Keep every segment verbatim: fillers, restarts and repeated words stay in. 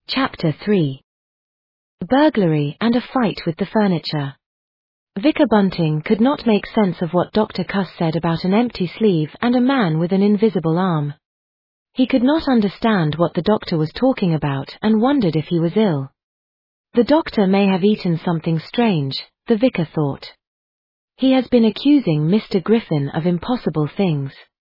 Chapter three. Burglary and a fight with the furniture. Vicar Bunting could not make sense of what Doctor Cuss said about an empty sleeve and a man with an invisible arm. He could not understand what the doctor was talking about and wondered if he was ill. The doctor may have eaten something strange, the vicar thought. He has been accusing Mister Griffin of impossible things.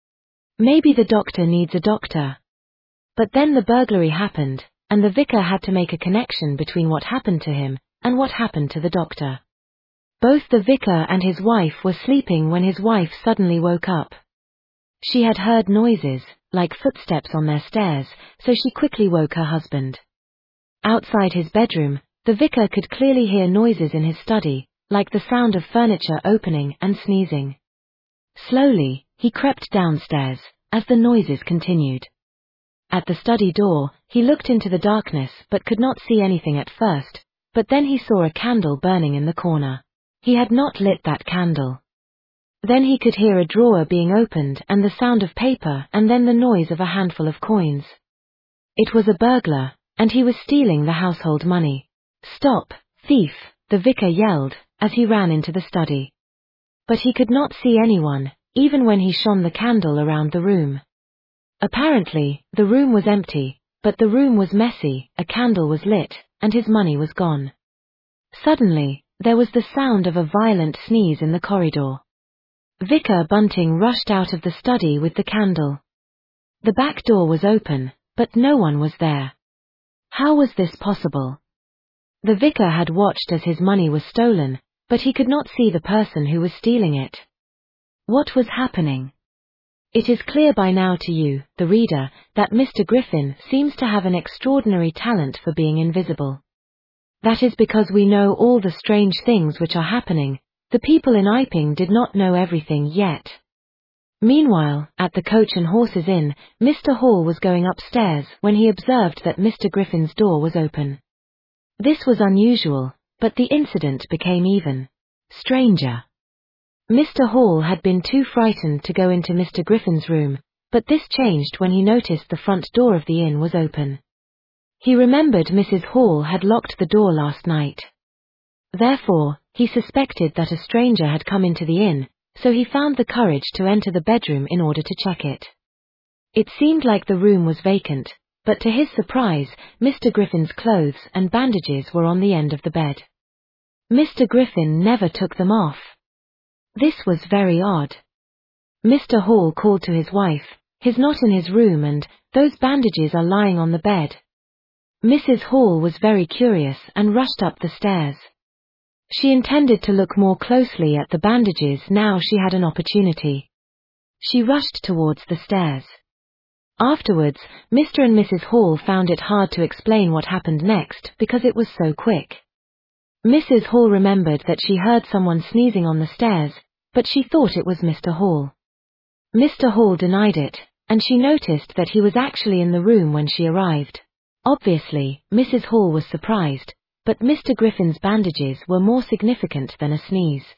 Maybe the doctor needs a doctor. But then the burglary happened, and the vicar had to make a connection between what happened to him and what happened to the doctor. Both the vicar and his wife were sleeping when his wife suddenly woke up. She had heard noises, like footsteps on their stairs, so she quickly woke her husband. Outside his bedroom, the vicar could clearly hear noises in his study, like the sound of furniture opening and sneezing. Slowly, he crept downstairs, as the noises continued. At the study door, he looked into the darkness but could not see anything at first, but then he saw a candle burning in the corner. He had not lit that candle. Then he could hear a drawer being opened and the sound of paper and then the noise of a handful of coins. It was a burglar, and he was stealing the household money. "Stop, thief!" the vicar yelled, as he ran into the study. But he could not see anyone, even when he shone the candle around the room. Apparently, the room was empty, but the room was messy, a candle was lit, and his money was gone. Suddenly, there was the sound of a violent sneeze in the corridor. Vicar Bunting rushed out of the study with the candle. The back door was open, but no one was there. How was this possible? The vicar had watched as his money was stolen, but he could not see the person who was stealing it. What was happening? It is clear by now to you, the reader, that Mister Griffin seems to have an extraordinary talent for being invisible. That is because we know all the strange things which are happening. The people in Iping did not know everything yet. Meanwhile, at the Coach and Horses Inn, Mister Hall was going upstairs when he observed that Mister Griffin's door was open. This was unusual, but the incident became even stranger. Mister Hall had been too frightened to go into Mister Griffin's room, but this changed when he noticed the front door of the inn was open. He remembered Missus Hall had locked the door last night. Therefore, he suspected that a stranger had come into the inn, so he found the courage to enter the bedroom in order to check it. It seemed like the room was vacant, but to his surprise, Mister Griffin's clothes and bandages were on the end of the bed. Mister Griffin never took them off. This was very odd. Mister Hall called to his wife, "He's not in his room and those bandages are lying on the bed." Missus Hall was very curious and rushed up the stairs. She intended to look more closely at the bandages now she had an opportunity. She rushed towards the stairs. Afterwards, Mister and Missus Hall found it hard to explain what happened next because it was so quick. Missus Hall remembered that she heard someone sneezing on the stairs, but she thought it was Mister Hall. Mister Hall denied it, and she noticed that he was actually in the room when she arrived. Obviously, Missus Hall was surprised, but Mister Griffin's bandages were more significant than a sneeze.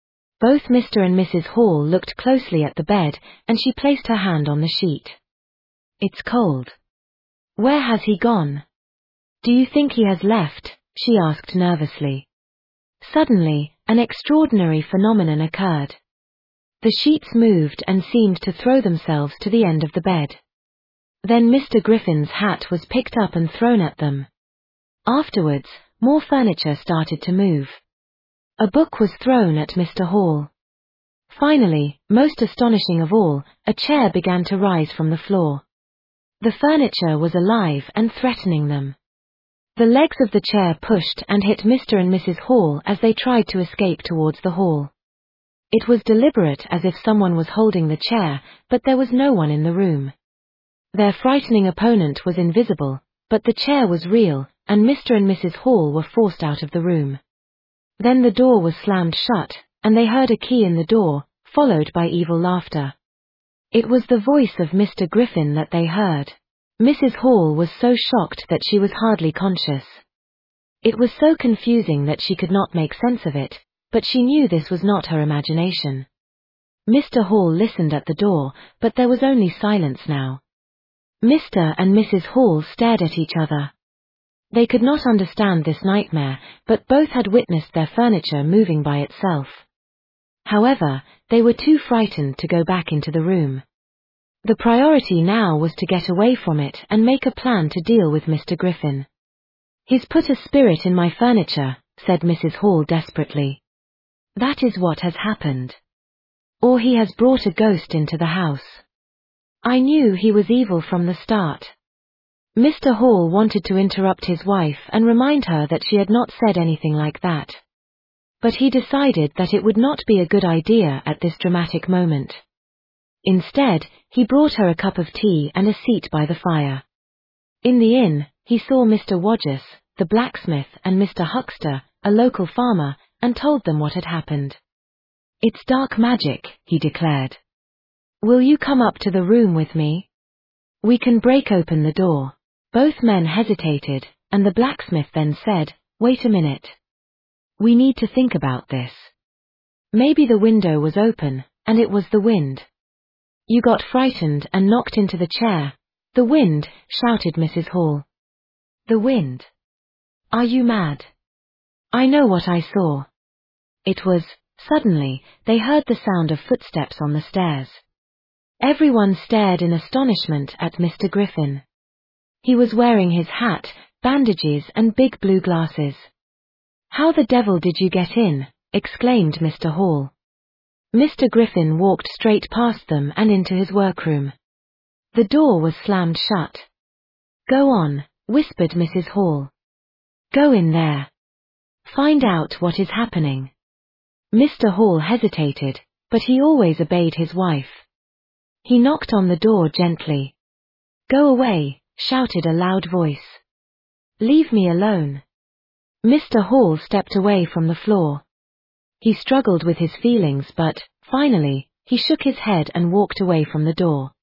Both Mister and Missus Hall looked closely at the bed, and she placed her hand on the sheet. "It's cold. Where has he gone? Do you think he has left?" she asked nervously. Suddenly, an extraordinary phenomenon occurred. The sheets moved and seemed to throw themselves to the end of the bed. Then Mister Griffin's hat was picked up and thrown at them. Afterwards, more furniture started to move. A book was thrown at Mister Hall. Finally, most astonishing of all, a chair began to rise from the floor. The furniture was alive and threatening them. The legs of the chair pushed and hit Mister and Missus Hall as they tried to escape towards the hall. It was deliberate, as if someone was holding the chair, but there was no one in the room. Their frightening opponent was invisible, but the chair was real, and Mister and Missus Hall were forced out of the room. Then the door was slammed shut, and they heard a key in the door, followed by evil laughter. It was the voice of Mister Griffin that they heard. Missus Hall was so shocked that she was hardly conscious. It was so confusing that she could not make sense of it, but she knew this was not her imagination. Mister Hall listened at the door, but there was only silence now. Mister and Missus Hall stared at each other. They could not understand this nightmare, but both had witnessed their furniture moving by itself. However, they were too frightened to go back into the room. The priority now was to get away from it and make a plan to deal with Mister Griffin. "He's put a spirit in my furniture," said Missus Hall desperately. "That is what has happened. Or he has brought a ghost into the house. I knew he was evil from the start." Mister Hall wanted to interrupt his wife and remind her that she had not said anything like that. But he decided that it would not be a good idea at this dramatic moment. Instead, he brought her a cup of tea and a seat by the fire. In the inn, he saw Mister Wodgis, the blacksmith, and Mister Huckster, a local farmer, and told them what had happened. "It's dark magic," he declared. "Will you come up to the room with me? We can break open the door." Both men hesitated, and the blacksmith then said, "Wait a minute. We need to think about this. Maybe the window was open, and it was the wind." "You got frightened and knocked into the chair." "The wind," shouted Missus Hall. "The wind? Are you mad? I know what I saw." It was, suddenly, they heard the sound of footsteps on the stairs. Everyone stared in astonishment at Mister Griffin. He was wearing his hat, bandages, and big blue glasses. "How the devil did you get in?" exclaimed Mister Hall. Mister Griffin walked straight past them and into his workroom. The door was slammed shut. "Go on," whispered Missus Hall. "Go in there. Find out what is happening." Mister Hall hesitated, but he always obeyed his wife. He knocked on the door gently. "Go away," shouted a loud voice. "Leave me alone." Mister Hall stepped away from the floor. He struggled with his feelings, but, finally, he shook his head and walked away from the door.